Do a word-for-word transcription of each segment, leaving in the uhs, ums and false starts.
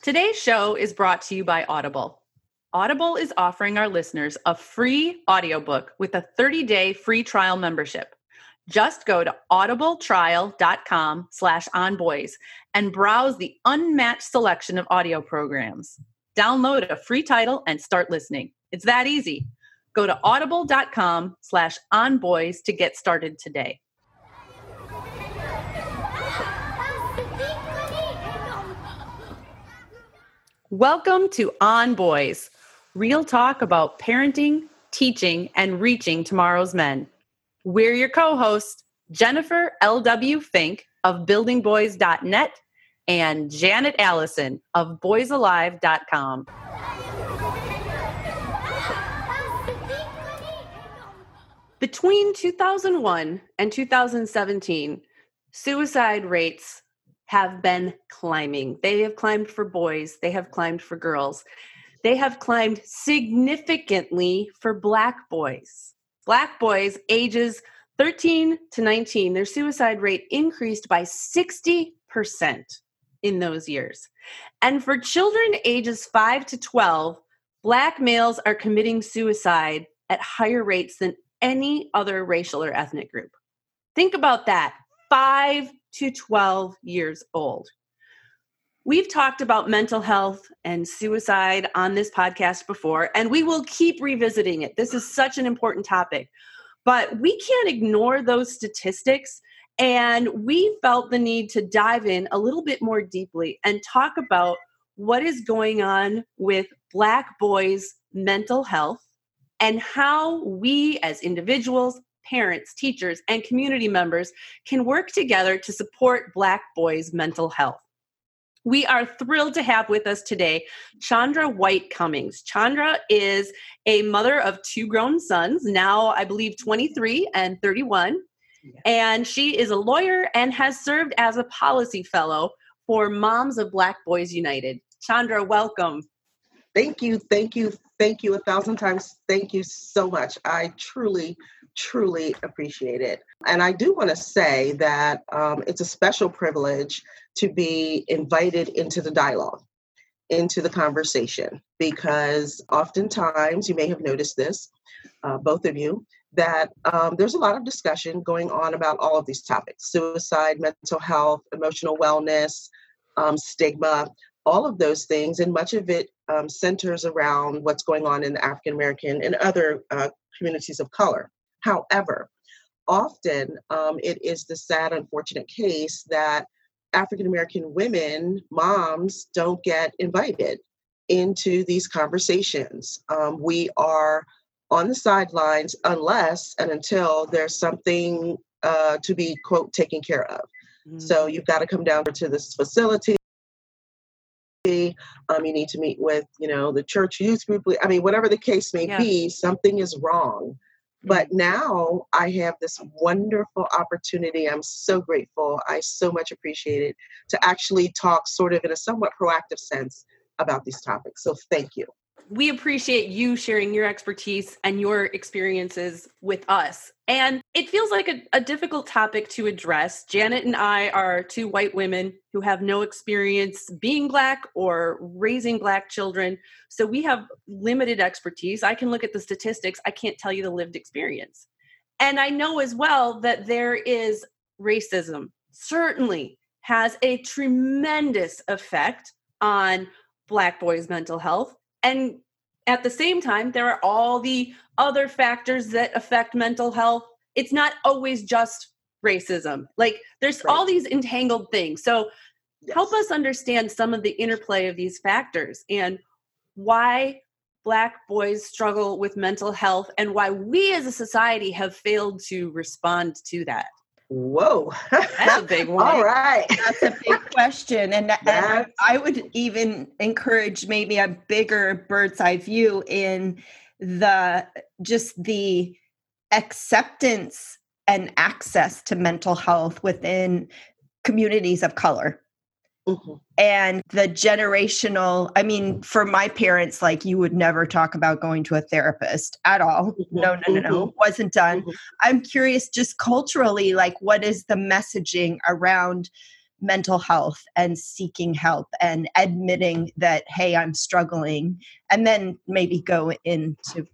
Today's show is brought to you by Audible. Audible is offering our listeners a free audiobook with a thirty-day free trial membership. Just go to audibletrial.com slash onboys and browse the unmatched selection of audio programs. Download a free title and start listening. It's that easy. Go to audible.com slash onboys to get started today. Welcome to On Boys, real talk about parenting, teaching, and reaching tomorrow's men. We're your co-hosts, Jennifer L W. Fink of building boys dot net and Janet Allison of boys alive dot com. Between two thousand one and two thousand seventeen, suicide rates have been climbing. They have climbed for boys. They have climbed for girls. They have climbed significantly for Black boys. Black boys ages thirteen to nineteen, their suicide rate increased by sixty percent in those years. And for children ages five to twelve, Black males are committing suicide at higher rates than any other racial or ethnic group. Think about that. five to twelve years old. We've talked about mental health and suicide on this podcast before, and we will keep revisiting it. This is such an important topic, but we can't ignore those statistics, and we felt the need to dive in a little bit more deeply and talk about what is going on with Black boys' mental health and how we as individuals, parents, teachers, and community members can work together to support Black boys' mental health. We are thrilled to have with us today Chandra White Cummings. Chandra is a mother of two grown sons, now I believe twenty-three and thirty-one, yeah. And she is a lawyer and has served as a policy fellow for Moms of Black Boys United. Chandra, welcome. Thank you, thank you, thank you a thousand times. Thank you so much. I truly, truly appreciate it. And I do want to say that um, it's a special privilege to be invited into the dialogue, into the conversation, because oftentimes, you may have noticed this, uh, both of you, that um, there's a lot of discussion going on about all of these topics: suicide, mental health, emotional wellness, um, stigma, all of those things, and much of it um, centers around what's going on in the African American and other uh, communities of color. However, often um, it is the sad, unfortunate case that African American women, moms, don't get invited into these conversations. Um, we are on the sidelines unless and until there's something uh, to be, quote, taken care of. Mm-hmm. So you've got to come down to this facility. Um, you need to meet with, you know, the church youth group. I mean, whatever the case may yeah. be, something is wrong. But now I have this wonderful opportunity. I'm so grateful. I so much appreciate it to actually talk sort of in a somewhat proactive sense about these topics. So thank you. We appreciate you sharing your expertise and your experiences with us. And it feels like a, a difficult topic to address. Janet and I are two white women who have no experience being Black or raising Black children. So we have limited expertise. I can look at the statistics. I can't tell you the lived experience. And I know as well that there is racism, certainly has a tremendous effect on Black boys' mental health. And at the same time, there are all the other factors that affect mental health. It's not always just racism. Like there's right. all these entangled things. So yes. help us understand some of the interplay of these factors and why Black boys struggle with mental health and why we as a society have failed to respond to that. Whoa. That's a big one. All right. That's a big question. And, and I would even encourage maybe a bigger bird's eye view in the just the acceptance and access to mental health within communities of color. Mm-hmm. And the generational, I mean, for my parents, like you would never talk about going to a therapist at all. Mm-hmm. No, no, no, no, mm-hmm. wasn't done. Mm-hmm. I'm curious just culturally, like what is the messaging around mental health and seeking help and admitting that, hey, I'm struggling, and then maybe go into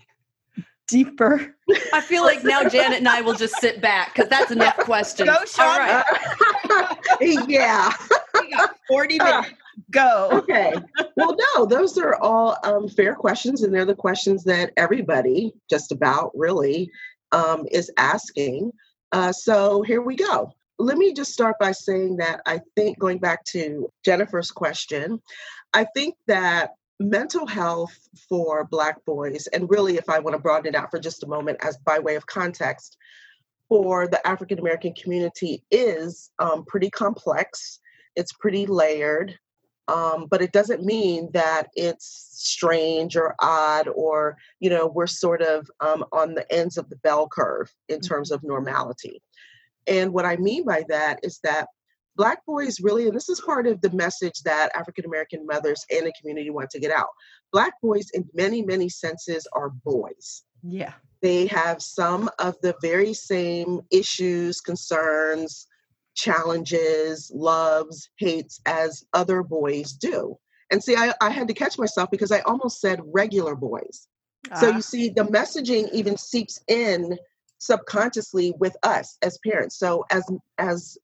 deeper. I feel like now Janet and I will just sit back because that's enough questions. Go, Sean. All right. Uh, yeah. We got forty minutes. Go. Okay. Well, no, those are all um, fair questions, and they're the questions that everybody, just about really, um, is asking. Uh, so here we go. Let me just start by saying that I think, going back to Jennifer's question, I think that mental health for Black boys, and really, if I want to broaden it out for just a moment as by way of context, for the African American community is um, pretty complex. It's pretty layered, um, but it doesn't mean that it's strange or odd or, you know, we're sort of um, on the ends of the bell curve in terms of normality. And what I mean by that is that Black boys really, and this is part of the message that African American mothers and the community want to get out, Black boys in many, many senses are boys. Yeah. They have some of the very same issues, concerns, challenges, loves, hates as other boys do. And see, I, I had to catch myself because I almost said regular boys. Uh. So you see, the messaging even seeps in subconsciously with us as parents. So as as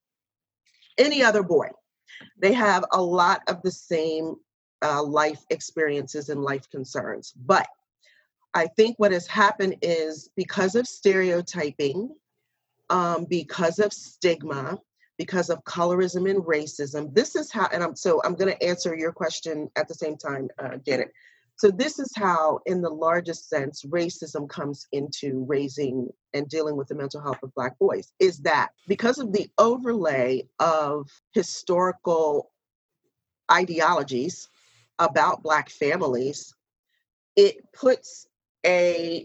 any other boy, they have a lot of the same uh, life experiences and life concerns. But I think what has happened is because of stereotyping, um, because of stigma, because of colorism and racism, this is how, and I'm so I'm going to answer your question at the same time, uh, Janet. So this is how, in the largest sense, racism comes into raising and dealing with the mental health of Black boys, is that because of the overlay of historical ideologies about Black families, it puts a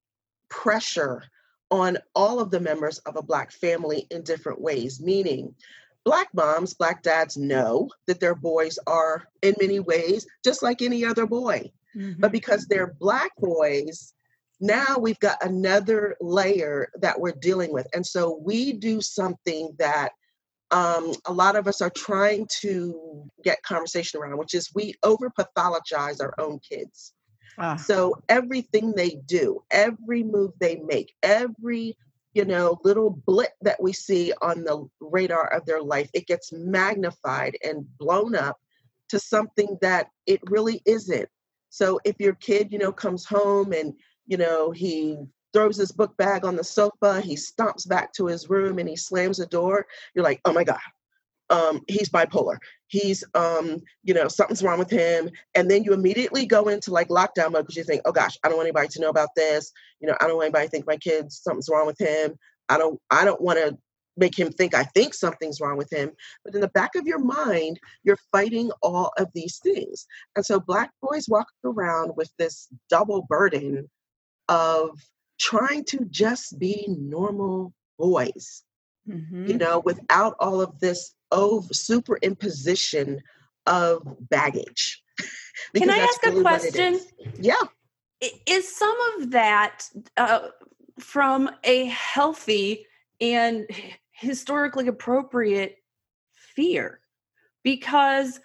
pressure on all of the members of a Black family in different ways, meaning Black moms, Black dads know that their boys are in many ways just like any other boy. Mm-hmm. But because they're Black boys, now we've got another layer that we're dealing with. And so we do something that um, a lot of us are trying to get conversation around, which is we over-pathologize our own kids. Ah. So everything they do, every move they make, every you know, little blip that we see on the radar of their life, it gets magnified and blown up to something that it really isn't. So if your kid, you know, comes home and, you know, he throws his book bag on the sofa, he stomps back to his room and he slams the door, you're like, oh my God, um, he's bipolar. He's, um, you know, something's wrong with him. And then you immediately go into like lockdown mode because you think, oh gosh, I don't want anybody to know about this. You know, I don't want anybody to think my kid's something's wrong with him. I don't, I don't want to make him think I think something's wrong with him. But in the back of your mind, you're fighting all of these things. And so Black boys walk around with this double burden of trying to just be normal boys, mm-hmm. you know, without all of this over superimposition of baggage. Can I ask really a question? Yeah. Is some of that uh, from a healthy and historically appropriate fear? Because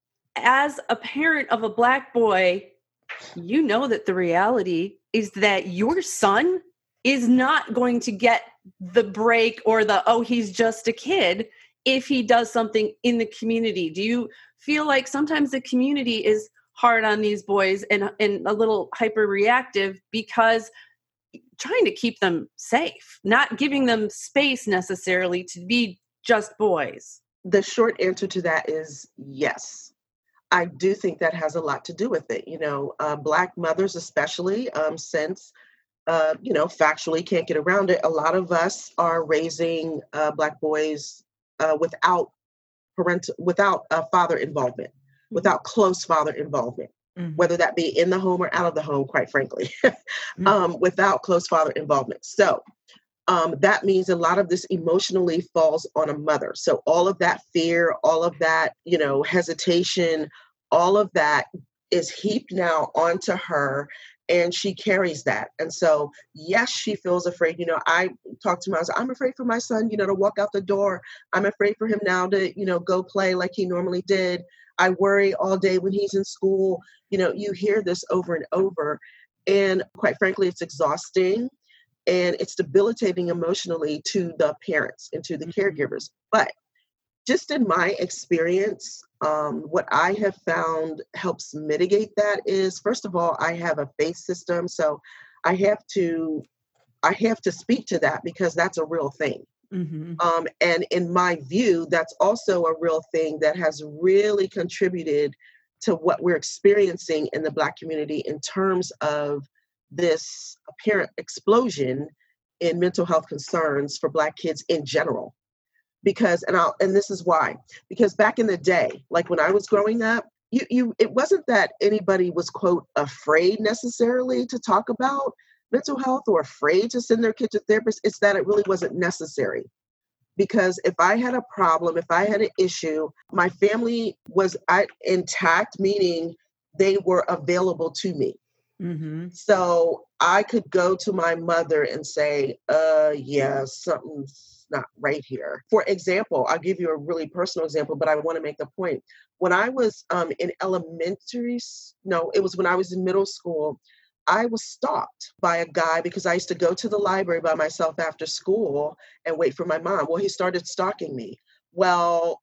as a parent of a Black boy, you know that the reality is that your son is not going to get the break or the, oh, he's just a kid if he does something in the community. Do you feel like sometimes the community is hard on these boys and, and a little hyper reactive because trying to keep them safe, not giving them space necessarily to be just boys? The short answer to that is yes. I do think that has a lot to do with it. You know, uh, Black mothers, especially um, since, uh, you know, factually can't get around it. A lot of us are raising uh, Black boys uh, without parental, without uh, father involvement, mm-hmm. without close father involvement, mm-hmm. whether that be in the home or out of the home, quite frankly, mm-hmm. um, without close father involvement. So um, that means a lot of this emotionally falls on a mother. So all of that fear, all of that, you know, hesitation, all of that is heaped now onto her. and she carries that. And so, yes, she feels afraid. You know, I talk to my husband, I'm afraid for my son, you know, to walk out the door. I'm afraid for him now to, you know, go play like he normally did. I worry all day when he's in school. You know, you hear this over and over. And quite frankly, it's exhausting and it's debilitating emotionally to the parents and to the caregivers. But just in my experience, um, what I have found helps mitigate that is, first of all, I have a faith system. So I have to, I have to speak to that because that's a real thing. Mm-hmm. Um, and in my view, that's also a real thing that has really contributed to what we're experiencing in the Black community in terms of this apparent explosion in mental health concerns for Black kids in general. Because, and I'll, and this is why, because back in the day, like when I was growing up, you, you, it wasn't that anybody was, quote, afraid necessarily to talk about mental health or afraid to send their kid to therapists. It's that it really wasn't necessary. Because if I had a problem, if I had an issue, my family was I, intact, meaning they were available to me. Mm-hmm. So I could go to my mother and say, uh, yeah, something's not right here. For example, I'll give you a really personal example, but I want to make the point. When I was um, in elementary, no, it was when I was in middle school, I was stalked by a guy because I used to go to the library by myself after school and wait for my mom. Well, he started stalking me. Well,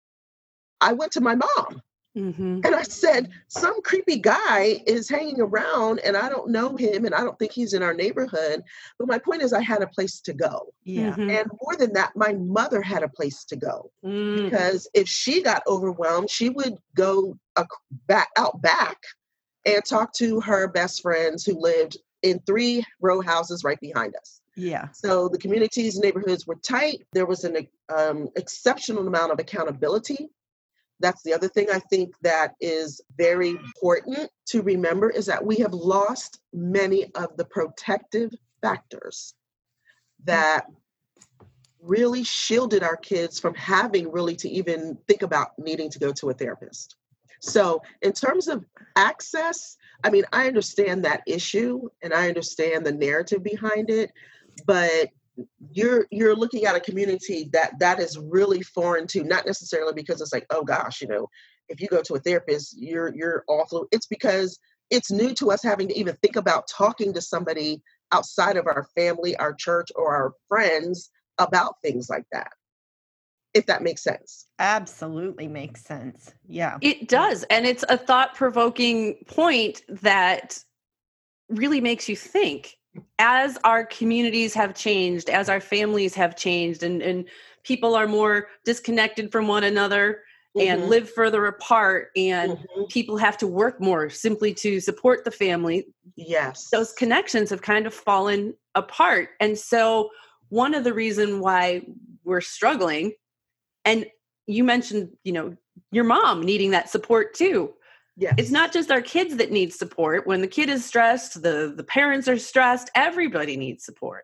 I went to my mom. Mm-hmm. And I said, some creepy guy is hanging around and I don't know him and I don't think he's in our neighborhood. But my point is I had a place to go. Yeah. Mm-hmm. And more than that, my mother had a place to go. Mm. Because if she got overwhelmed, she would go uh, back out back and talk to her best friends who lived in three row houses right behind us. Yeah. So the communities, neighborhoods were tight. There was an um, exceptional amount of accountability. That's the other thing I think that is very important to remember is that we have lost many of the protective factors that really shielded our kids from having really to even think about needing to go to a therapist. So in terms of access, I mean, I understand that issue and I understand the narrative behind it, but you're you're looking at a community that that is really foreign to, not necessarily because it's like, oh gosh, you know, if you go to a therapist, you're you're awful. It's because it's new to us having to even think about talking to somebody outside of our family, our church, or our friends about things like that. If that makes sense. Absolutely makes sense. Yeah. It does. And it's a thought-provoking point that really makes you think. As our communities have changed, as our families have changed, and, and people are more disconnected from one another mm-hmm. and live further apart, and mm-hmm. people have to work more simply to support the family. Yes. Those connections have kind of fallen apart. And so one of the reasons why we're struggling, and you mentioned, you know, your mom needing that support too. Yes. It's not just our kids that need support. When the kid is stressed, the, the parents are stressed, everybody needs support.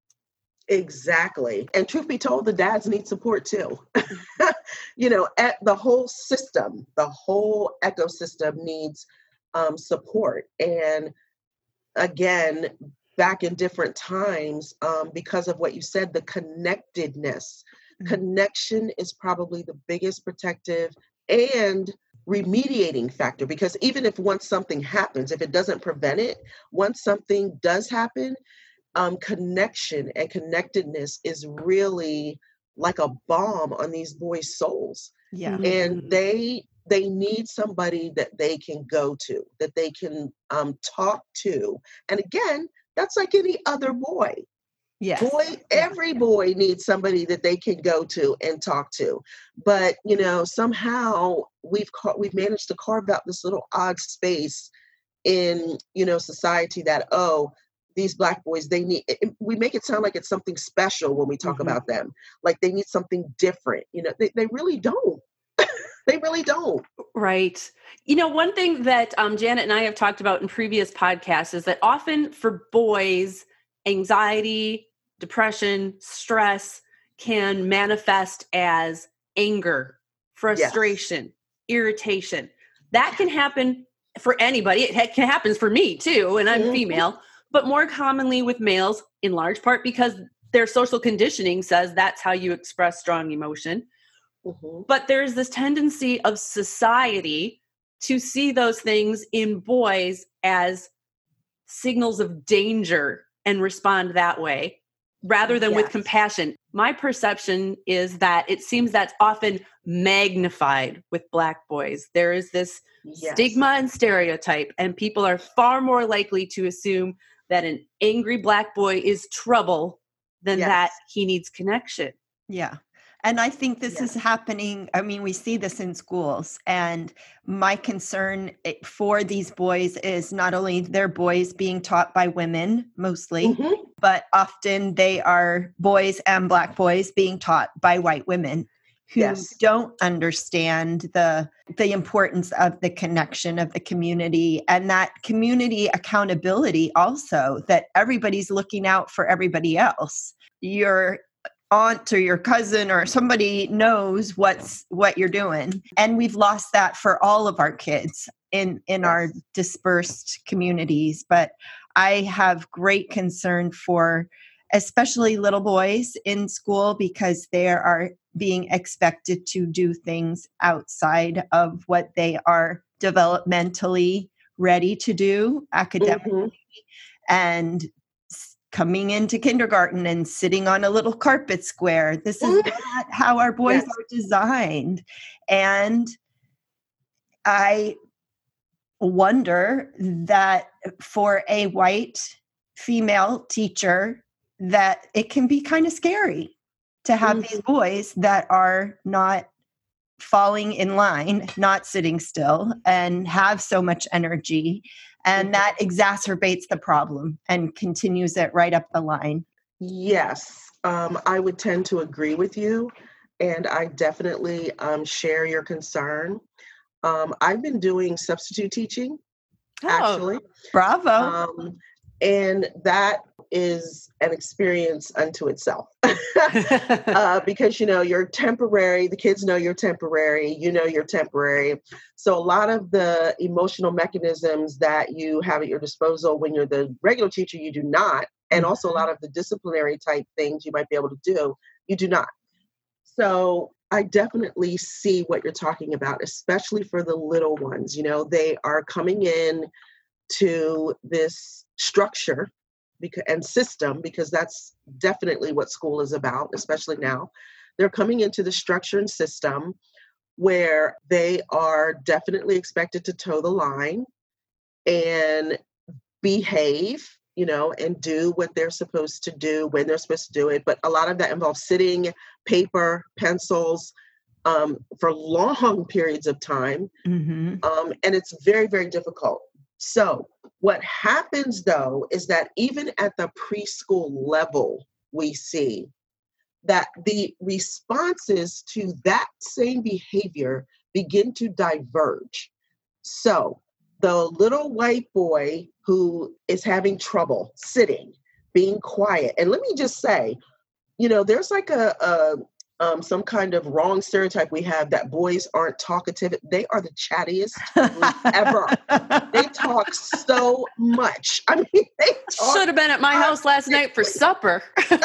Exactly. And truth be told, the dads need support too. You know, at the whole system, the whole ecosystem needs um, support. And again, back in different times, um, because of what you said, the connectedness. Mm-hmm. Connection is probably the biggest protective and remediating factor, because even if once something happens, if it doesn't prevent it, once something does happen, um, connection and connectedness is really like a bomb on these boys' souls. Yeah. And they they need somebody that they can go to, that they can um, talk to. And again, that's like any other boy. Yes. Boy, every boy needs somebody that they can go to and talk to. But, you know, somehow we've ca- we've managed to carve out this little odd space in, you know, society that, oh, these Black boys, they need, it, we make it sound like it's something special when we talk mm-hmm. about them. Like they need something different. You know, they, they really don't. They really don't. Right. You know, one thing that um, Janet and I have talked about in previous podcasts is that often for boys, anxiety, depression, stress can manifest as anger, frustration, yes. irritation. That can happen for anybody. It ha- happens for me too, and I'm Mhm. female, but more commonly with males, in large part because their social conditioning says that's how you express strong emotion. Mhm. But there's this tendency of society to see those things in boys as signals of danger and respond that way rather than with Yes. compassion. My perception is that it seems that's often magnified with Black boys. There is this Yes. stigma and stereotype, and people are far more likely to assume that an angry Black boy is trouble than Yes. that he needs connection. Yeah. And I think this Yes. is happening. I mean, we see this in schools. And my concern eh, for these boys is not only they're boys being taught by women mostly, Mhm. but often they are boys and Black boys being taught by white women who Yes. don't understand the the importance of the connection of the community and that community accountability also, that everybody's looking out for everybody else. Your aunt or your cousin or somebody knows what's what you're doing, and we've lost that for all of our kids in in Yes. our dispersed communities. But I have great concern for especially little boys in school because they are being expected to do things outside of what they are developmentally ready to do academically. Mhm. And s- coming into kindergarten and sitting on a little carpet square. This is not how our boys Yes. are designed. And I wonder that for a white female teacher, that it can be kind of scary to have Mhm. these boys that are not falling in line, not sitting still, and have so much energy. And Mhm. that exacerbates the problem and continues it right up the line. Yes, um, I would tend to agree with you, and I definitely um, share your concern. Um, I've been doing substitute teaching, Oh, actually, Bravo. um, and that is an experience unto itself. uh, because you know you're temporary, the kids know you're temporary, you know you're temporary. So a lot of the emotional mechanisms that you have at your disposal when you're the regular teacher, you do not. And also a lot of the disciplinary type things you might be able to do, you do not. So I definitely see what you're talking about, especially for the little ones. You know, they are coming in to this structure because, and system, because that's definitely what school is about, especially now. They're coming into the structure and system where they are definitely expected to toe the line and behave, you know, and do what they're supposed to do when they're supposed to do it. But a lot of that involves sitting, paper, pencils, um, for long periods of time. Mm-hmm. Um, and it's very, very difficult. So what happens though is that even at the preschool level, we see that the responses to that same behavior begin to diverge. So the little white boy who is having trouble sitting, being quiet, and let me just say, you know, there's like a, a um, some kind of wrong stereotype we have that boys aren't talkative. They are the chattiest group ever. They talk so much. I mean, they talk. Should have been at my house last night for supper.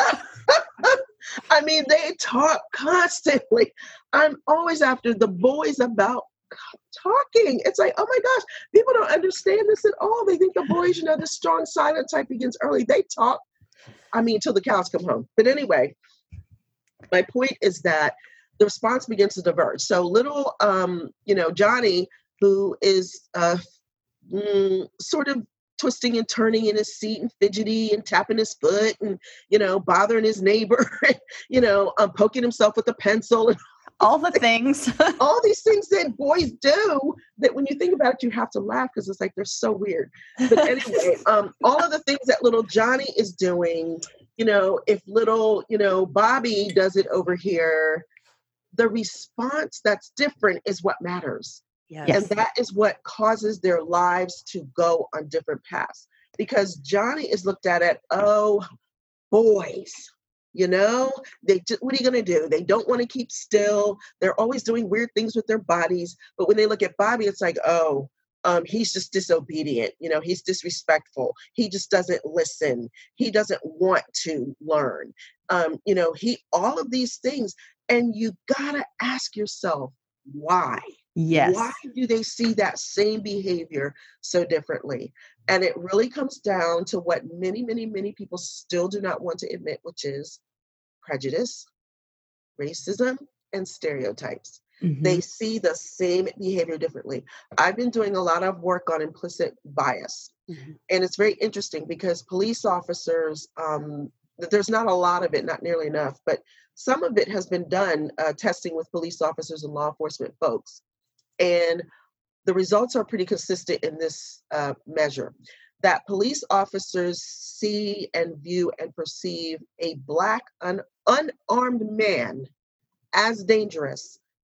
I mean, they talk constantly. I'm always after the boys about talking. It's like, oh my gosh, people don't understand this at all. They think the boys, you know, the strong silent type begins early. They talk, I mean, till the cows come home. But anyway, my point is that the response begins to diverge. So little, um, you know, Johnny, who is uh, mm, sort of twisting and turning in his seat and fidgety and tapping his foot and, you know, bothering his neighbor, you know, um, poking himself with a pencil and all the things. all these things that boys do that when you think about it, you have to laugh because it's like, they're so weird. But anyway, um, all of the things that little Johnny is doing, you know, if little, you know, Bobby does it over here, the response that's different is what matters. Yes. And that is what causes their lives to go on different paths. Because Johnny is looked at at, oh, boys, you know, they just, what are you going to do? They don't want to keep still. They're always doing weird things with their bodies. But when they look at Bobby, it's like, oh, um, he's just disobedient. You know, he's disrespectful. He just doesn't listen. He doesn't want to learn. Um, you know, he, all of these things. And you gotta ask yourself, why? Yes. Why do they see that same behavior so differently? And it really comes down to what many, many, many people still do not want to admit, which is prejudice, racism, and stereotypes. Mm-hmm. They see the same behavior differently. I've been doing a lot of work on implicit bias. Mm-hmm. And it's very interesting because police officers, um, there's not a lot of it, not nearly enough, but some of it has been done uh, testing with police officers and law enforcement folks. And the results are pretty consistent in this uh, measure, that police officers see and view and perceive a Black un- unarmed man as dangerous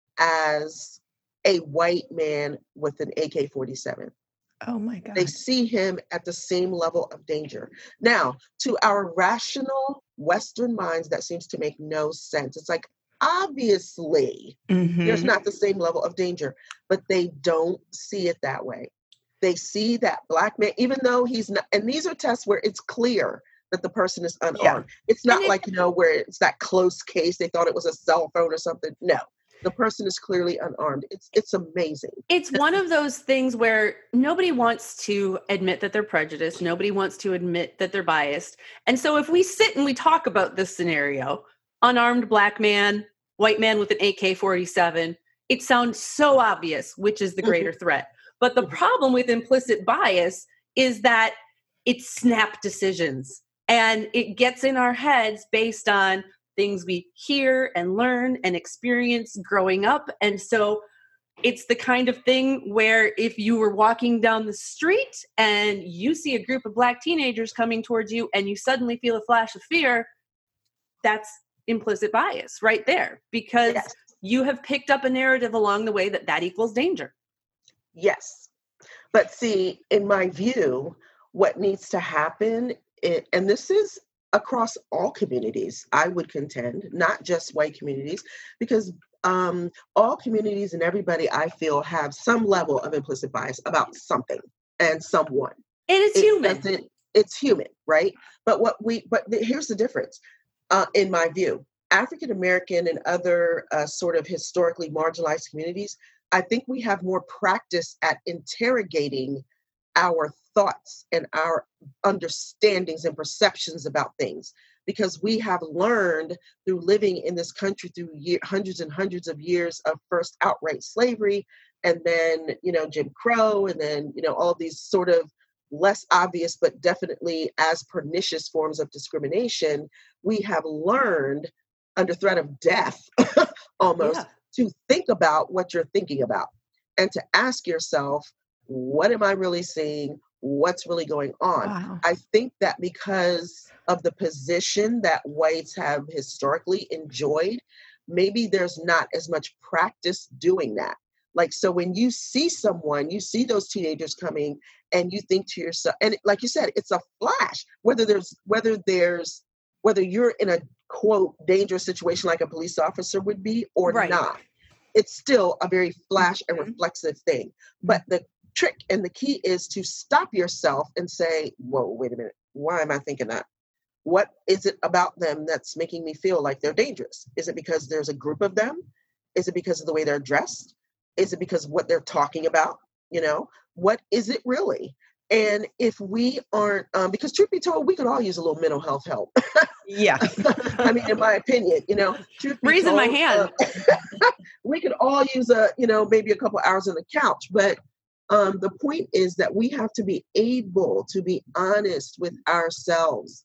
as a white man with an A K forty-seven. Oh my God. They see him at the same level of danger. Now, to our rational Western minds, that seems to make no sense. It's like, obviously, mm-hmm. there's not the same level of danger, but they don't see it that way. They see that Black man, even though he's not, and these are tests where it's clear that the person is unarmed. Yeah. It's not it, like, you know, where it's that close case, they thought it was a cell phone or something. No. The person is clearly unarmed. It's it's amazing. It's one of those things where nobody wants to admit that they're prejudiced. Nobody wants to admit that they're biased. And so if we sit and we talk about this scenario, unarmed Black man, white man with an A K forty-seven, it sounds so obvious which is the greater mm-hmm. threat. But the mm-hmm. problem with implicit bias is that it's snap decisions. And it gets in our heads based on things we hear and learn and experience growing up. And so it's the kind of thing where if you were walking down the street and you see a group of Black teenagers coming towards you and you suddenly feel a flash of fear, that's implicit bias right there, because yes. you have picked up a narrative along the way that that equals danger. Yes. But see, in my view, what needs to happen, it, and this is across all communities, I would contend, not just white communities, because um, all communities and everybody, I feel, have some level of implicit bias about something and someone. And it's it human. It's human, right? But what we, but the, here's the difference, uh, in my view. African American and other uh, sort of historically marginalized communities, I think we have more practice at interrogating our thoughts and our understandings and perceptions about things, because we have learned through living in this country through year, hundreds and hundreds of years of first outright slavery, and then, you know, Jim Crow, and then, you know, all of these sort of less obvious, but definitely as pernicious forms of discrimination. We have learned under threat of death almost yeah. to think about what you're thinking about and to ask yourself, what am I really seeing? What's really going on? Wow. I think that because of the position that whites have historically enjoyed, maybe there's not as much practice doing that. Like, so when you see someone, you see those teenagers coming and you think to yourself, and like you said, it's a flash, whether there's, whether there's, whether you're in a quote, dangerous situation like a police officer would be or right. not, it's still a very flash and reflexive thing. But the trick and the key is to stop yourself and say, whoa, wait a minute. Why am I thinking that? What is it about them that's making me feel like they're dangerous? Is it because there's a group of them? Is it because of the way they're dressed? Is it because of what they're talking about? You know, what is it really? And if we aren't, um, because truth be told, we could all use a little mental health help. Yeah. I mean, in my opinion, you know, truth be raising told, my hand. Uh, we could all use a, you know, maybe a couple hours on the couch. But um, the point is that we have to be able to be honest with ourselves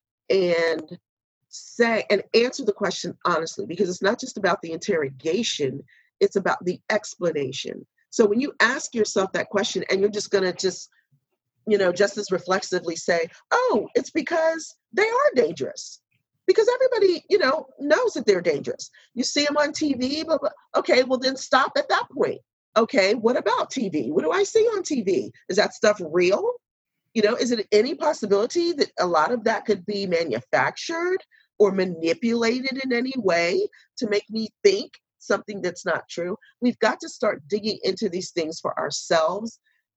and say and answer the question honestly, because it's not just about the interrogation, it's about the explanation. So when you ask yourself that question and you're just going to just, you know, just as reflexively say, oh, it's because they are dangerous. Because everybody, you know, knows that they're dangerous. You see them on T V, but okay, well then stop at that point. Okay, what about T V? What do I see on T V? Is that stuff real? You know, is it any possibility that a lot of that could be manufactured or manipulated in any way to make me think something that's not true? We've got to start digging into these things for ourselves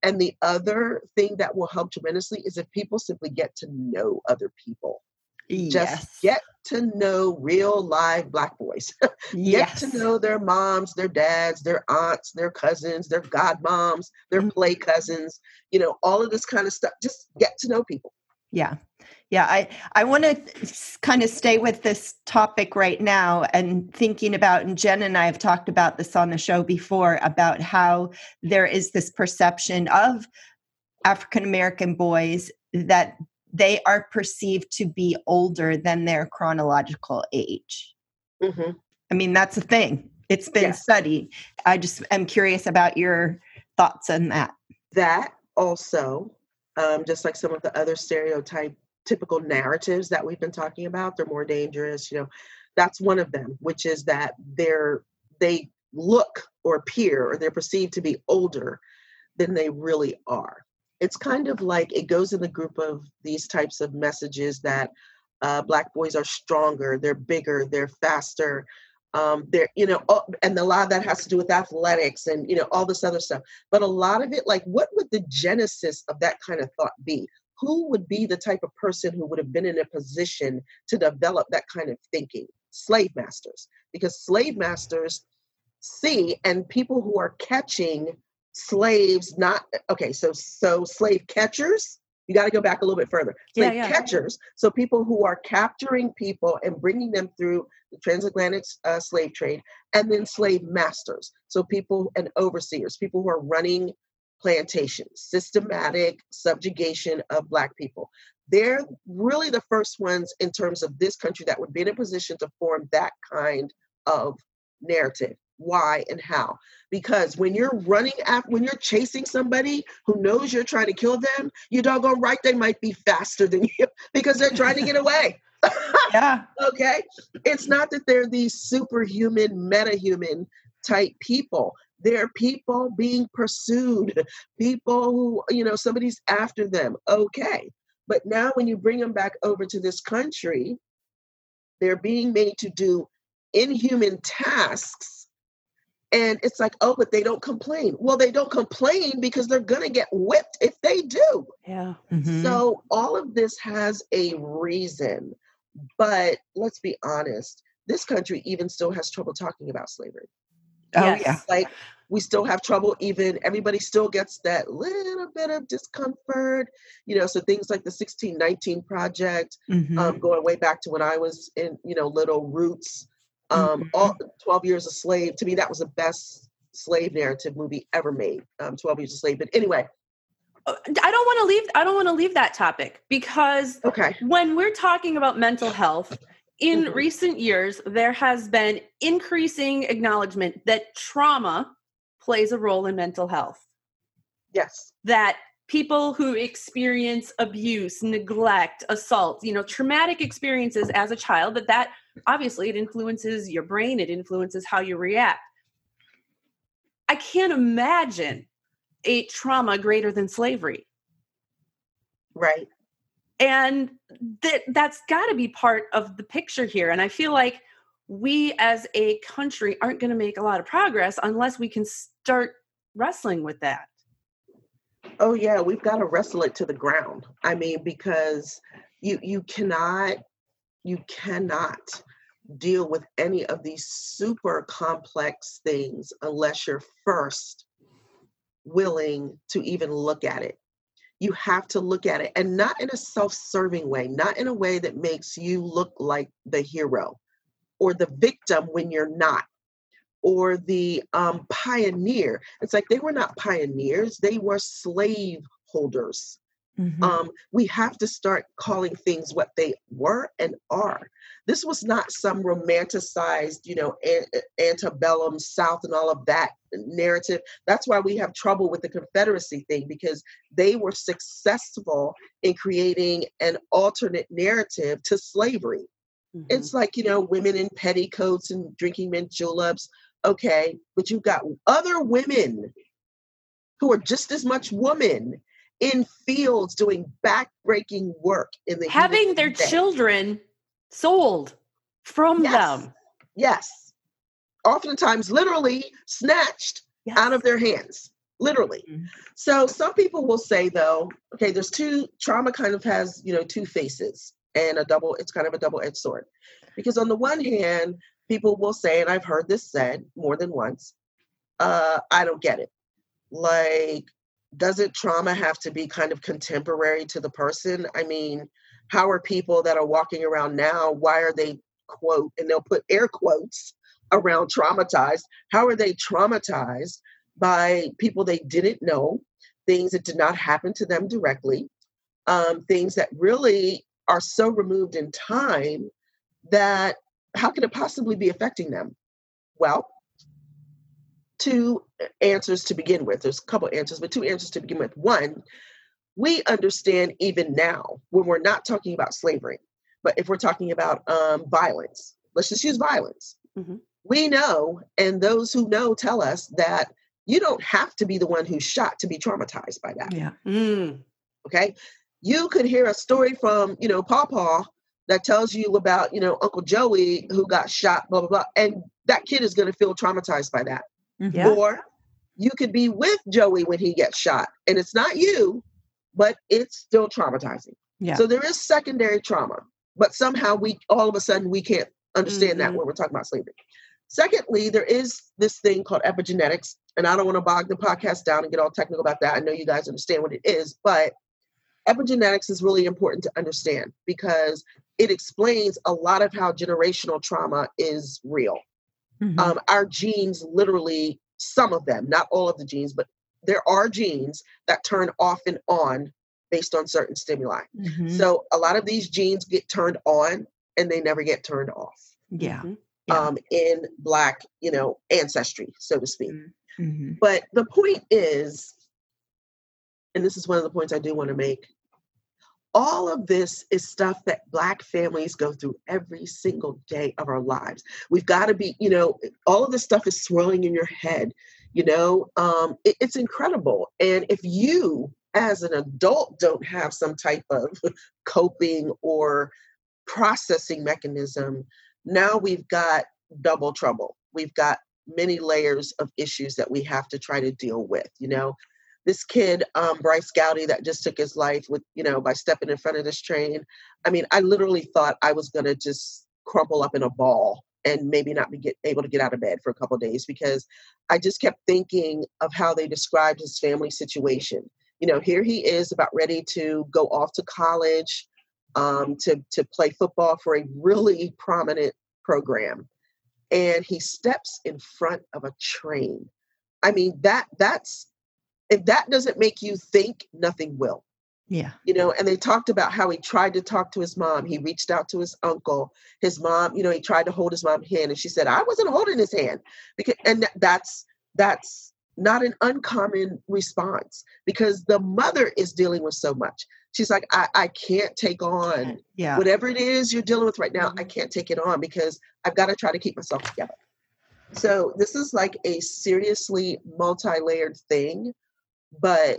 And the other thing that will help tremendously is if people simply get to know other people. Yes. Just get to know real live Black boys. Get Yes. to know their moms, their dads, their aunts, their cousins, their godmoms, their Mhm. play cousins, you know, all of this kind of stuff. Just get to know people. Yeah. Yeah. I, I want to kind of stay with this topic right now and thinking about, and Jen and I have talked about this on the show before, about how there is this perception of African American boys that they are perceived to be older than their chronological age. Mm-hmm. I mean, that's a thing. It's been Yes. studied. I just am curious about your thoughts on that. That also, um, just like some of the other stereotype, typical narratives that we've been talking about, they're more dangerous. You know, that's one of them, which is that they're they look or appear or they're perceived to be older than they really are. It's kind of like it goes in the group of these types of messages that uh, Black boys are stronger, they're bigger, they're faster. Um, they're, you know, all, and a lot of that has to do with athletics and, you know, all this other stuff. But a lot of it, like, what would the genesis of that kind of thought be? Who would be the type of person who would have been in a position to develop that kind of thinking? Slave masters, because slave masters see, and people who are catching slaves, not, okay, so, so slave catchers, you got to go back a little bit further. Slave Yeah, yeah. catchers, so people who are capturing people and bringing them through the transatlantic uh, slave trade, and then slave masters, so people and overseers, people who are running plantations, systematic subjugation of Black people. They're really the first ones in terms of this country that would be in a position to form that kind of narrative. Why and how? Because when you're running after, when you're chasing somebody who knows you're trying to kill them, you doggone right they might be faster than you because they're trying to get away. Yeah. Okay? It's not that they're these superhuman, meta-human type people. They're people being pursued, people who, you know, somebody's after them. Okay. But now when you bring them back over to this country, they're being made to do inhuman tasks. And it's like, oh, but they don't complain. Well, they don't complain because they're going to get whipped if they do. Yeah. Mhm. So all of this has a reason. But let's be honest, this country even still has trouble talking about slavery. Oh, Yes. yeah. Like, we still have trouble, even everybody still gets that little bit of discomfort, you know, so things like the sixteen nineteen Project, Mhm. um, going way back to when I was in, you know, Little Roots, um, Mhm. all twelve Years a Slave, to me, that was the best slave narrative movie ever made, um, twelve Years a Slave. But anyway. I don't want to leave, I don't want to leave that topic because Okay. when we're talking about mental health, in Mhm. recent years, there has been increasing acknowledgement that trauma plays a role in mental health. Yes. That people who experience abuse, neglect, assault, you know, traumatic experiences as a child, that that obviously it influences your brain, it influences how you react. I can't imagine a trauma greater than slavery. Right. And that that's got to be part of the picture here. And I feel like we as a country aren't going to make a lot of progress unless we can start wrestling with that. Oh yeah, we've got to wrestle it to the ground. I mean, because you you cannot you cannot deal with any of these super complex things unless you're first willing to even look at it. You have to look at it, and not in a self-serving way, not in a way that makes you look like the hero or the victim when you're not, or the um, pioneer. It's like they were not pioneers, they were slave holders. Mhm. Um, we have to start calling things what they were and are. This was not some romanticized, you know, an- antebellum South and all of that narrative. That's why we have trouble with the Confederacy thing, because they were successful in creating an alternate narrative to slavery. Mhm. It's like, you know, women in petticoats and drinking mint juleps. Okay, but you've got other women who are just as much woman in fields doing backbreaking work in the heat of having the their day. children sold from Yes. them. Yes. Oftentimes literally snatched Yes. out of their hands. literally. Mm-hmm. So some people will say, though, okay, there's two, trauma kind of has, you know, two faces and a double, it's kind of a double-edged sword. Because on the one hand, people will say, and I've heard this said more than once, uh, I don't get it. Like, doesn't trauma have to be kind of contemporary to the person? I mean, how are people that are walking around now, why are they, quote, and they'll put air quotes around traumatized, how are they traumatized by people they didn't know, things that did not happen to them directly, um, things that really are so removed in time that how could it possibly be affecting them? Well, two answers to begin with. There's a couple answers, but two answers to begin with. One, we understand even now when we're not talking about slavery, but if we're talking about um, violence, let's just use violence. Mm-hmm. We know, and those who know tell us that you don't have to be the one who's shot to be traumatized by that. Yeah. Mm. Okay. You could hear a story from, you know, Pawpaw that tells you about, you know, Uncle Joey who got shot, blah, blah, blah. And that kid is going to feel traumatized by that. Mm-hmm. Yeah. Or you could be with Joey when he gets shot and it's not you, but it's still traumatizing. Yeah. So there is secondary trauma, but somehow we, all of a sudden, we can't understand mm-hmm. that when we're talking about slavery. Secondly, there is this thing called epigenetics, and I don't want to bog the podcast down and get all technical about that. I know you guys understand what it is, but epigenetics is really important to understand because it explains a lot of how generational trauma is real. Mm-hmm. Um, our genes literally, some of them, not all of the genes, but there are genes that turn off and on based on certain stimuli. Mm-hmm. So a lot of these genes get turned on and they never get turned off. Yeah. Mm-hmm. Yeah. Um, in Black, you know, ancestry, so to speak. Mm-hmm. But the point is, and this is one of the points I do want to make, all of this is stuff that Black families go through every single day of our lives. We've got to be, you know, all of this stuff is swirling in your head, you know, um, it, it's incredible. And if you, as an adult, don't have some type of coping or processing mechanism, now we've got double trouble. We've got many layers of issues that we have to try to deal with. You know, this kid, um, Bryce Gowdy, that just took his life with, you know, by stepping in front of this train. I mean, I literally thought I was going to just crumple up in a ball and maybe not be get, able to get out of bed for a couple of days because I just kept thinking of how they described his family situation. You know, here he is about ready to go off to college, um, to, to play football for a really prominent program. And he steps in front of a train. I mean, that that's, if that doesn't make you think, nothing will. Yeah. You know, and they talked about how he tried to talk to his mom. He reached out to his uncle, his mom, you know, he tried to hold his mom's hand and she said, I wasn't holding his hand. Because, and that's, that's not an uncommon response because the mother is dealing with so much. She's like, I, I can't take on yeah. whatever it is you're dealing with right now. I can't take it on because I've got to try to keep myself together. So this is like a seriously multi-layered thing, but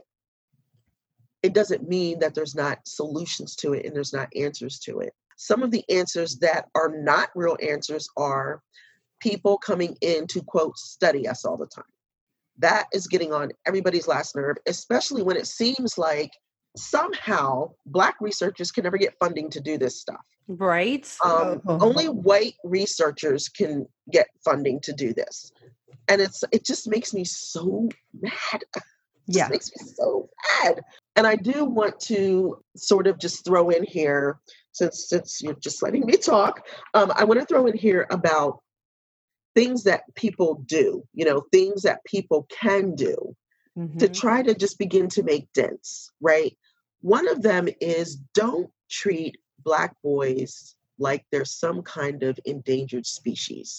it doesn't mean that there's not solutions to it and there's not answers to it. Some of the answers that are not real answers are people coming in to, quote, study us all the time. That is getting on everybody's last nerve, especially when it seems like somehow Black researchers can never get funding to do this stuff. Right. Um, oh. Only white researchers can get funding to do this. And it's it just makes me so mad. It yeah. makes me so mad. And I do want to sort of just throw in here, since, since you're just letting me talk, um, I want to throw in here about things that people do, you know, things that people can do mm-hmm. to try to just begin to make dents, right? One of them is don't treat Black boys like they're some kind of endangered species.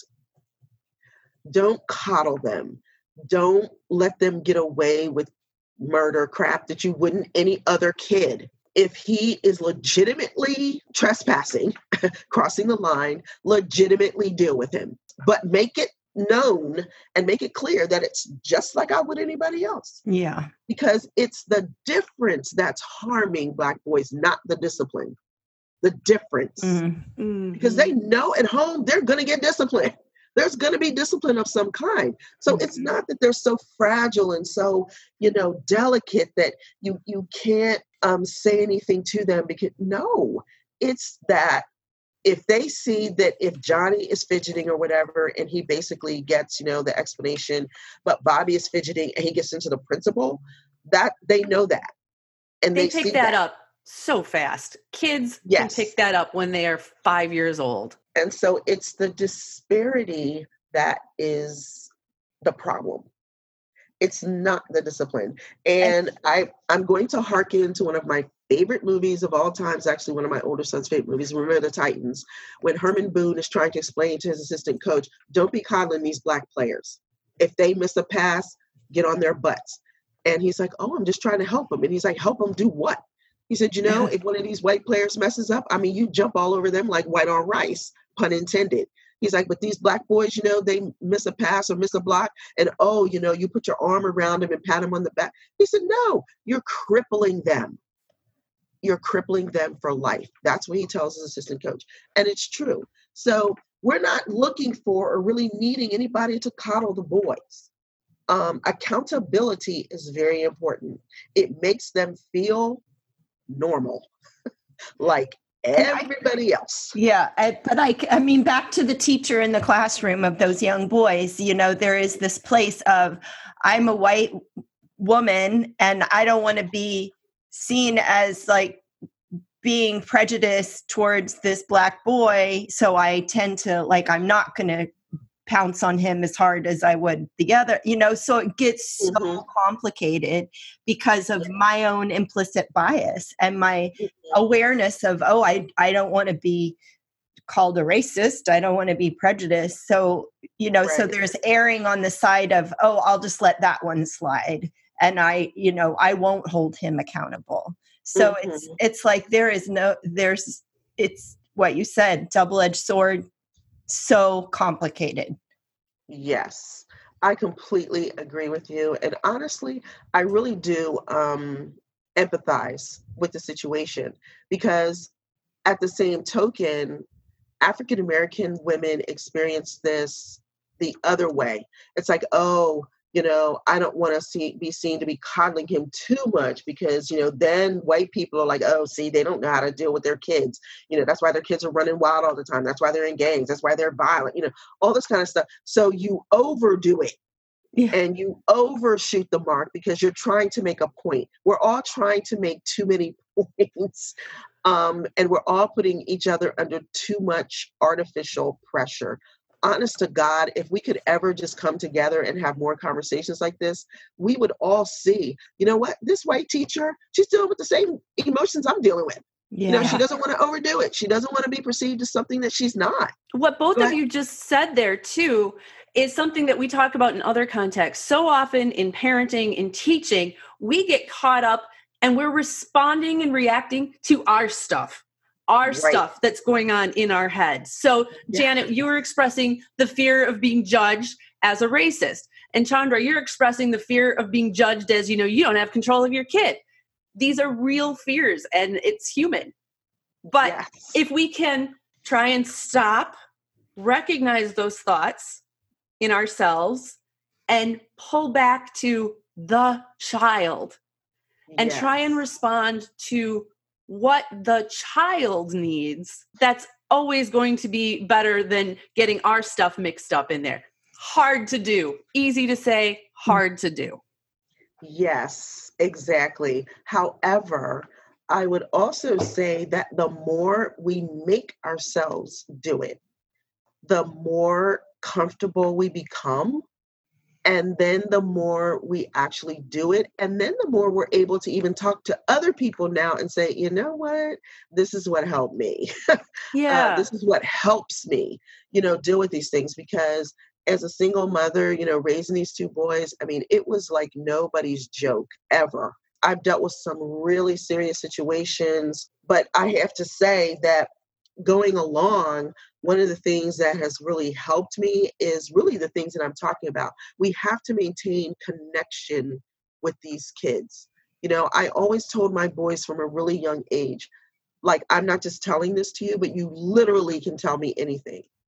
Don't coddle them. Don't let them get away with murder crap that you wouldn't any other kid. If he is legitimately trespassing, crossing the line, legitimately deal with him. But make it known and make it clear that it's just like I would anybody else. Yeah. Because it's the difference that's harming Black boys, not the discipline. The difference. Mm-hmm. Because they know at home they're going to get disciplined. there's going to be discipline of some kind. So Mm-hmm. it's not that they're so fragile and so, you know, delicate that you, you can't um, say anything to them, because no, it's that if they see that if Johnny is fidgeting or whatever, and he basically gets, you know, the explanation, but Bobby is fidgeting and he gets into the principal, that they know that. And they, they, pick see that, that up so fast. Kids yes. can pick that up when they are five years old. And so it's the disparity that is the problem. It's not the discipline. And I, I'm going to hearken to one of my favorite movies of all times, actually one of my older son's favorite movies, Remember the Titans, when Herman Boone is trying to explain to his assistant coach, don't be coddling these black players. If they miss a pass, get on their butts. And he's like, oh, I'm just trying to help them. And he's like, help them do what? He said, you know, if one of these white players messes up, I mean, you jump all over them like white on rice, pun intended. He's like, but these black boys, you know, they miss a pass or miss a block, and oh, you know, you put your arm around them and pat them on the back. He said, no, you're crippling them. You're crippling them for life. That's what he tells his assistant coach. And it's true. So we're not looking for or really needing anybody to coddle the boys. Um, accountability is very important. It makes them feel normal, like everybody else. Yeah. I, but I, I mean, back to the teacher in the classroom of those young boys, you know, there is this place of, I'm a white woman and I don't want to be seen as like being prejudiced towards this black boy. So I tend to like, I'm not going to pounce on him as hard as I would the other, you know, so it gets so mm-hmm. complicated because of my own implicit bias and my mm-hmm. awareness of, oh, I, I don't want to be called a racist. I don't want to be prejudiced. So, you know, right. so there's erring on the side of, oh, I'll just let that one slide. And I, you know, I won't hold him accountable. So mm-hmm. it's, it's like, there is no, there's, it's what you said, double-edged sword. So complicated. Yes, I completely agree with you. And honestly, I really do um, empathize with the situation, because at the same token, African-American women experience this the other way. It's like, oh, you know, I don't want to see be seen to be coddling him too much, because, you know, then white people are like, oh, see, they don't know how to deal with their kids. You know, that's why their kids are running wild all the time. That's why they're in gangs. That's why they're violent, you know, all this kind of stuff. So you overdo it. Yeah. And you overshoot the mark because you're trying to make a point. We're all trying to make too many points. Um, and we're all putting each other under too much artificial pressure. Honest to God, if we could ever just come together and have more conversations like this, we would all see, you know what, this white teacher, she's dealing with the same emotions I'm dealing with. Yeah. You know, she doesn't want to overdo it. She doesn't want to be perceived as something that she's not. What both of you just said there too is something that we talk about in other contexts. So often in parenting, in teaching, we get caught up and we're responding and reacting to our stuff. Our right. stuff that's going on in our heads. So yeah. Janet, you were expressing the fear of being judged as a racist. And Chandra, you're expressing the fear of being judged as, you know, you don't have control of your kid. These are real fears and it's human. But yes. if we can try and stop, recognize those thoughts in ourselves and pull back to the child and yes. try and respond to what the child needs, that's always going to be better than getting our stuff mixed up in there. Hard to do. Easy to say, hard to do. Yes, exactly. However, I would also say that the more we make ourselves do it, the more comfortable we become. And then the more we actually do it, and then the more we're able to even talk to other people now and say, you know what, this is what helped me. Yeah. uh, this is what helps me, you know, deal with these things. Because as a single mother, you know, raising these two boys, I mean, it was like nobody's joke ever. I've dealt with some really serious situations, but I have to say that going along, one of the things that has really helped me is really the things that I'm talking about. We have to maintain connection with these kids. You know, I always told my boys from a really young age, like, I'm not just telling this to you, but you literally can tell me anything.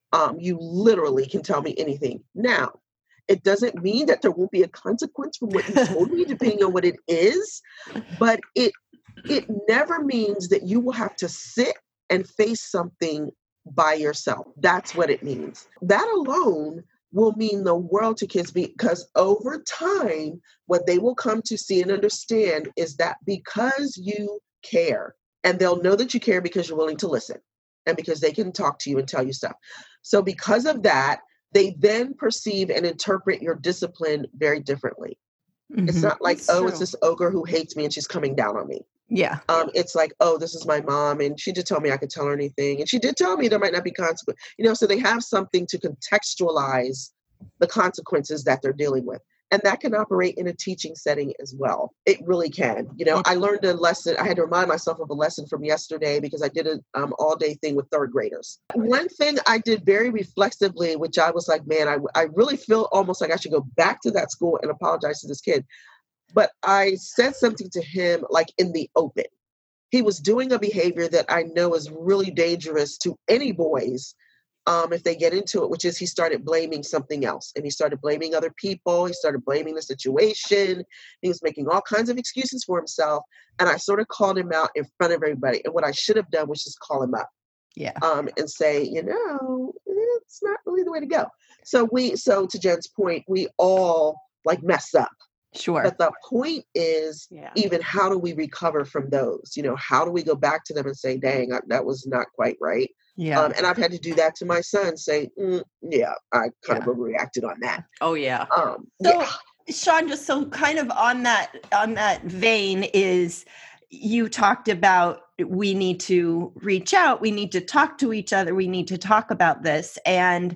Um, you literally can tell me anything. Now, it doesn't mean that there won't be a consequence from what you told me, depending on what it is, but it it never means that you will have to sit and face something by yourself. That's what it means. That alone will mean the world to kids, because over time, what they will come to see and understand is that because you care, and they'll know that you care because you're willing to listen and because they can talk to you and tell you stuff. So because of that, they then perceive and interpret your discipline very differently. Mm-hmm. It's not like, That's oh, true. It's this ogre who hates me and she's coming down on me. Yeah. Um, it's like, oh, this is my mom, and she did tell me I could tell her anything. And she did tell me there might not be consequence. You know, so they have something to contextualize the consequences that they're dealing with. And that can operate in a teaching setting as well. It really can. You know, I learned a lesson. I had to remind myself of a lesson from yesterday because I did an um, all-day thing with third graders. One thing I did very reflexively, which I was like, man, I, I really feel almost like I should go back to that school and apologize to this kid. But I said something to him like in the open. He was doing a behavior that I know is really dangerous to any boys um, if they get into it, which is he started blaming something else. And he started blaming other people. He started blaming the situation. He was making all kinds of excuses for himself. And I sort of called him out in front of everybody. And what I should have done was just call him up. Yeah. Um, and say, you know, it's not really the way to go. So we, so to Jen's point, we all like mess up. Sure. But the point is, yeah. even how do we recover from those? You know, how do we go back to them and say, dang, I, that was not quite right. Yeah. Um, and I've had to do that to my son, say, mm, yeah, I kind yeah. of overreacted on that. Oh, yeah. Um, so, yeah. Chandra, so kind of on that, on that vein is you talked about we need to reach out, we need to talk to each other, we need to talk about this. And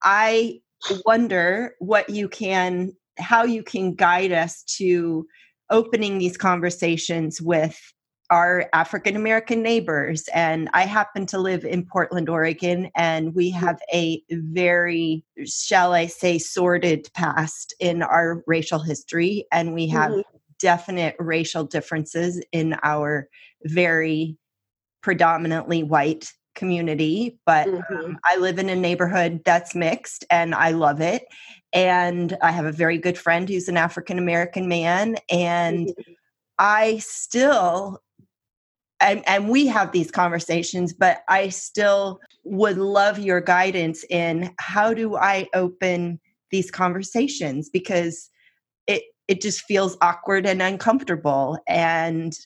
I wonder what you can how you can guide us to opening these conversations with our African-American neighbors. And I happen to live in Portland, Oregon, and we have a very, shall I say, sordid past in our racial history. And we have mm-hmm. definite racial differences in our very predominantly white community, but mm-hmm. um, I live in a neighborhood that's mixed and I love it. And I have a very good friend who's an African-American man. And mm-hmm. I still, and, and we have these conversations, but I still would love your guidance in how do I open these conversations, because it, it just feels awkward and uncomfortable. And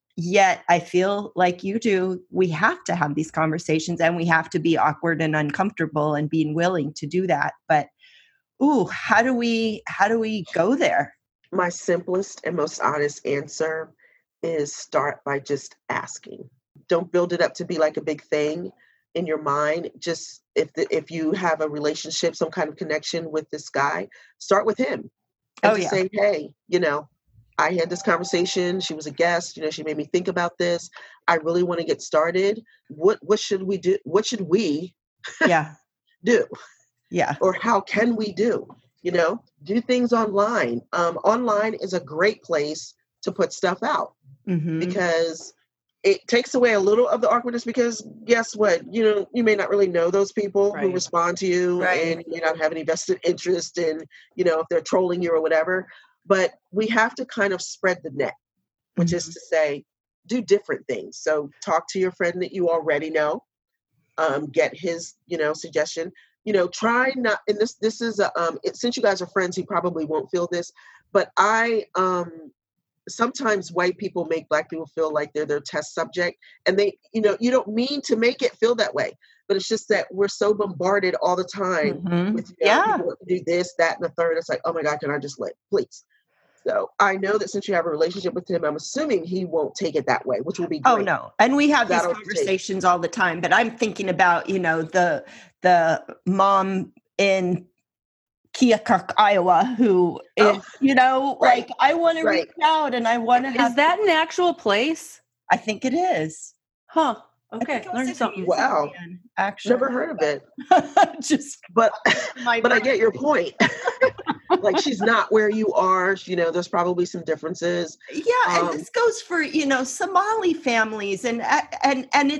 yet I feel like you do, we have to have these conversations and we have to be awkward and uncomfortable and being willing to do that. But, ooh, how do we, how do we go there? My simplest and most honest answer is start by just asking. Don't build it up to be like a big thing in your mind. Just if the, if you have a relationship, some kind of connection with this guy, start with him. And oh, just yeah. say, hey, you know, I had this conversation. She was a guest. You know, she made me think about this. I really want to get started. What what should we do? What should we yeah. do? Yeah. Or how can we do? You know, do things online. Um, online is a great place to put stuff out mm-hmm. because it takes away a little of the awkwardness, because guess what? You know, you may not really know those people right. who respond to you right. and you may not have any vested interest in, you know, if they're trolling you or whatever. But we have to kind of spread the net, which mm-hmm. is to say, do different things. So talk to your friend that you already know, um, get his, you know, suggestion, you know, try not, and this, this is, a, um, it, since you guys are friends, he probably won't feel this, but I, um, sometimes white people make Black people feel like they're their test subject, and they, you know, you don't mean to make it feel that way, but it's just that we're so bombarded all the time mm-hmm. with, you know, yeah. people want to do this, that, and the third. It's like, oh my God, can I just live, please? So I know that since you have a relationship with him, I'm assuming he won't take it that way, which will be great. Oh no. And we have That'll these conversations take. all the time, but I'm thinking about, you know, the, the mom in Keokuk, Iowa, who is, oh, you know, right. like I want to right. reach out and I want to have. Is that an actual place? I think it is. Huh. Okay. Learn something. Wow. Actually. Never heard of it. Just, but, but I get your point. Like, she's not where you are. You know, there's probably some differences. Yeah. Um, and this goes for, you know, Somali families and, and, and it's,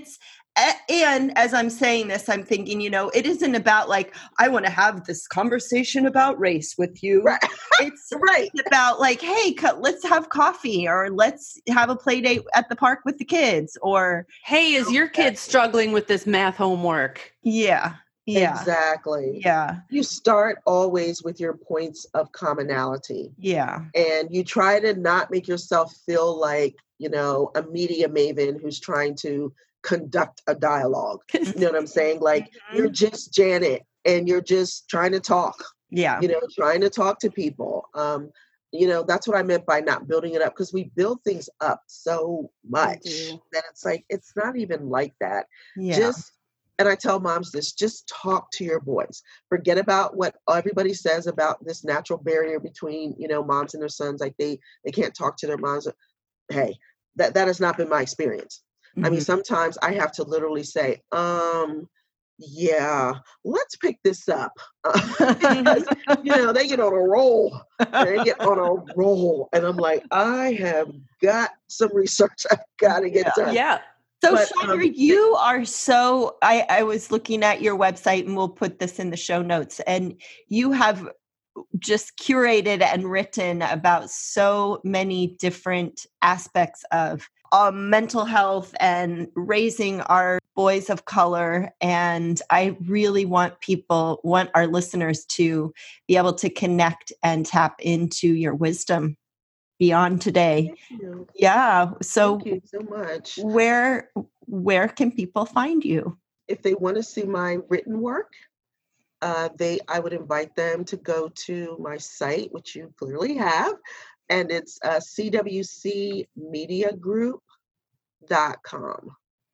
And as I'm saying this, I'm thinking, you know, it isn't about like, I want to have this conversation about race with you. Right. It's right. about like, hey, co- let's have coffee, or let's have a play date at the park with the kids, or hey, is your kid struggling with this math homework? Yeah. Yeah. Exactly. Yeah. You start always with your points of commonality. Yeah. And you try to not make yourself feel like, you know, a media maven who's trying to conduct a dialogue. You know what I'm saying? Like mm-hmm. you're just Janet and you're just trying to talk. Yeah. You know, trying to talk to people. Um, you know, that's what I meant by not building it up, because we build things up so much that it's like, it's not even like that. Yeah. Just, and I tell moms this, just talk to your boys. Forget about what everybody says about this natural barrier between, you know, moms and their sons. Like they, they can't talk to their moms. Hey, that, that has not been my experience. Mm-hmm. I mean, sometimes I have to literally say, um, yeah, let's pick this up. Because, you know, they get on a roll. They get on a roll. And I'm like, I have got some research I've got to get yeah. done. Yeah. So but, Chandra, um, you are so, I, I was looking at your website, and we'll put this in the show notes, and you have just curated and written about so many different aspects of um, mental health and raising our boys of color. And I really want people, want our listeners to be able to connect and tap into your wisdom beyond today. Thank you. Yeah. So thank you so much. Where where can people find you? If they want to see my written work, uh, they I would invite them to go to my site, which you clearly have, and it's uh, c w c media group dot com.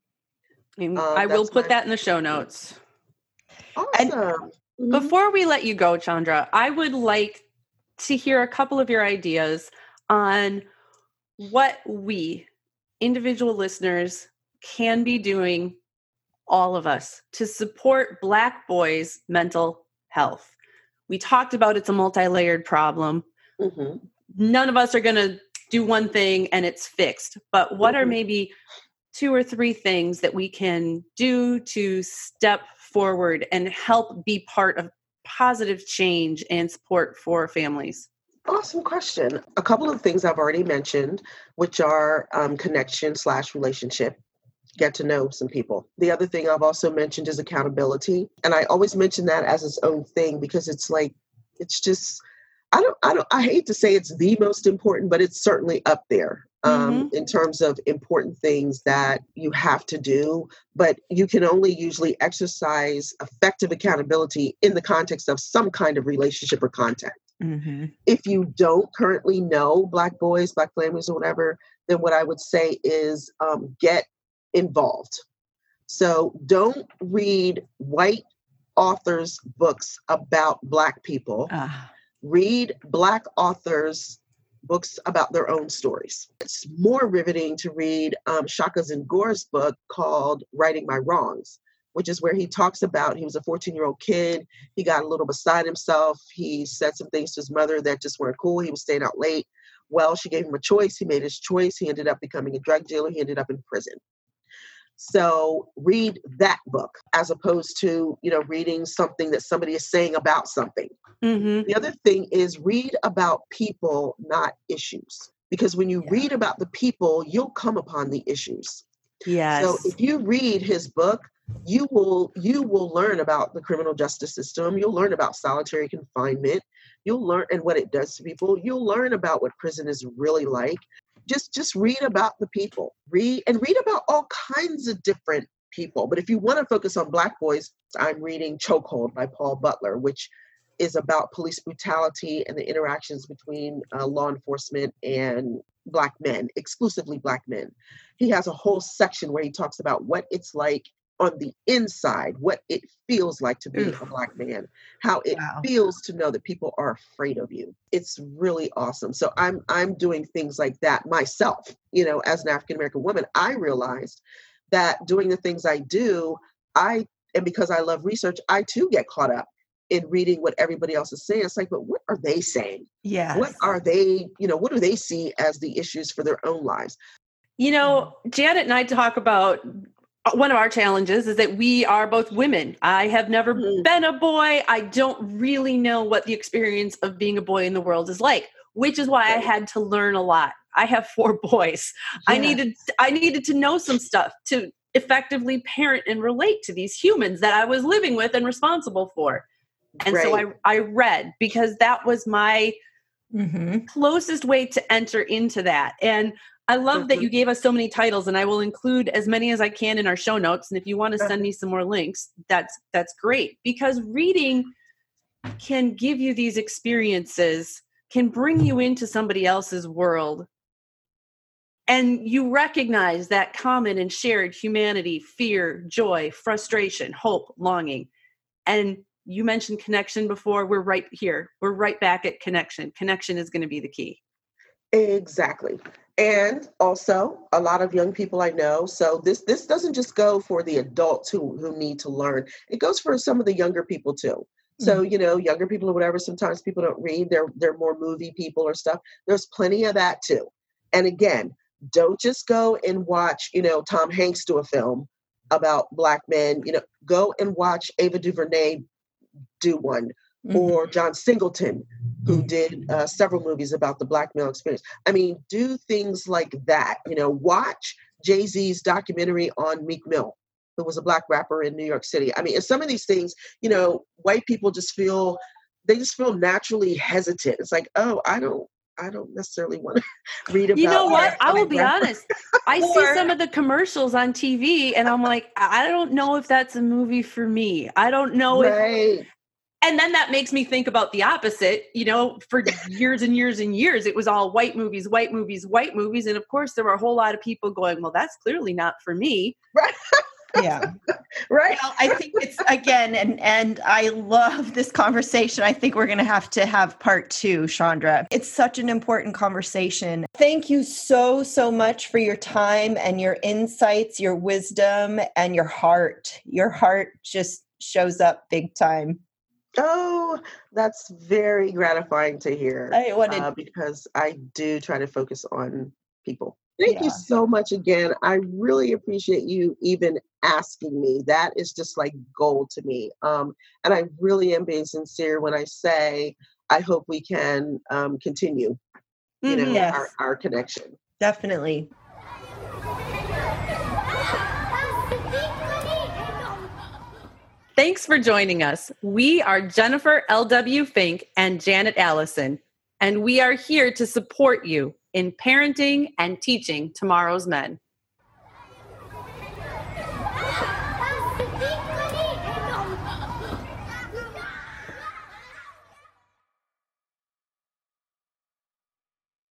Um, I will put my- that in the show notes. Awesome. And mm-hmm. Before we let you go, Chandra, I would like to hear a couple of your ideas on what we, individual listeners, can be doing, all of us, to support Black boys' mental health. We talked about it's a multi-layered problem. Mm-hmm. None of us are going to do one thing and it's fixed. But what mm-hmm. are maybe two or three things that we can do to step forward and help be part of positive change and support for families? Awesome question. A couple of things I've already mentioned, which are um, connection slash relationship, get to know some people. The other thing I've also mentioned is accountability. And I always mention that as its own thing, because it's like, it's just, I don't, I don't, I hate to say it's the most important, but it's certainly up there um, mm-hmm. in terms of important things that you have to do. But you can only usually exercise effective accountability in the context of some kind of relationship or contact. Mm-hmm. If you don't currently know Black boys, Black families, or whatever, then what I would say is um, get involved. So don't read white authors' books about Black people. Uh. Read Black authors' books about their own stories. It's more riveting to read um, Shaka Zingor's book called Righting My Wrongs, which is where he talks about, he was a fourteen-year-old kid. He got a little beside himself. He said some things to his mother that just weren't cool. He was staying out late. Well, she gave him a choice. He made his choice. He ended up becoming a drug dealer. He ended up in prison. So read that book as opposed to, you know, reading something that somebody is saying about something. Mm-hmm. The other thing is read about people, not issues. Because when you yeah. read about the people, you'll come upon the issues. Yes. So if you read his book, you will you will learn about the criminal justice system. You'll learn about solitary confinement. You'll learn and what it does to people. You'll learn about what prison is really like. Just just read about the people. Read and read about all kinds of different people. But if you want to focus on Black boys, I'm reading Chokehold by Paul Butler, which is about police brutality and the interactions between uh, law enforcement and Black men, exclusively Black men. He has a whole section where he talks about what it's like on the inside, what it feels like to be Oof. a Black man, how it wow. feels to know that people are afraid of you. It's really awesome. So I'm I'm doing things like that myself. You know, as an African American woman, I realized that doing the things I do, I and because I love research, I too get caught up in reading what everybody else is saying. It's like, but what are they saying? Yeah. What are they, you know, what do they see as the issues for their own lives? You know, Janet and I talk about one of our challenges is that we are both women. I have never mm. been a boy. I don't really know what the experience of being a boy in the world is like, which is why right. I had to learn a lot. I have four boys. Yeah. I needed I needed to know some stuff to effectively parent and relate to these humans that I was living with and responsible for. And right. so I, I read because that was my mm-hmm. closest way to enter into that. And I love mm-hmm. that you gave us so many titles, and I will include as many as I can in our show notes. And if you want to send me some more links, that's that's great, because reading can give you these experiences, can bring you into somebody else's world. And you recognize that common and shared humanity, fear, joy, frustration, hope, longing. And you mentioned connection before. We're right here. We're right back at connection. Connection is going to be the key. Exactly. And also a lot of young people I know. So this this doesn't just go for the adults who, who need to learn. It goes for some of the younger people too. So, you know, younger people or whatever, sometimes people don't read. They're, they're more movie people or stuff. There's plenty of that too. And again, don't just go and watch, you know, Tom Hanks do a film about Black men. You know, go and watch Ava DuVernay do one, mm-hmm. or John Singleton, who did uh, several movies about the Black male experience. I mean, do things like that. You know, watch Jay-Z's documentary on Meek Mill, who was a Black rapper in New York City. I mean, and some of these things, you know, white people just feel, they just feel naturally hesitant. It's like, oh, I don't, I don't necessarily want to read about. You know what? Black I will be rapper. honest. I or, see some of the commercials on T V and I'm like, I don't know if that's a movie for me. I don't know right. if, and then that makes me think about the opposite. You know, for years and years and years, it was all white movies, white movies, white movies. And of course, there were a whole lot of people going, well, that's clearly not for me. Right. Yeah. Right. Well, I think it's again, and and I love this conversation. I think we're going to have to have part two, Chandra. It's such an important conversation. Thank you so, so much for your time and your insights, your wisdom, and your heart. Your heart just shows up big time. Oh, that's very gratifying to hear. I wanted uh, because I do try to focus on people. Thank yeah. you so much again. I really appreciate you even asking me. That is just like gold to me. Um, and I really am being sincere when I say I hope we can um, continue, you know, yes. our, our connection. Definitely. Thanks for joining us. We are Jennifer L W. Fink and Janet Allison, and we are here to support you in parenting and teaching tomorrow's men.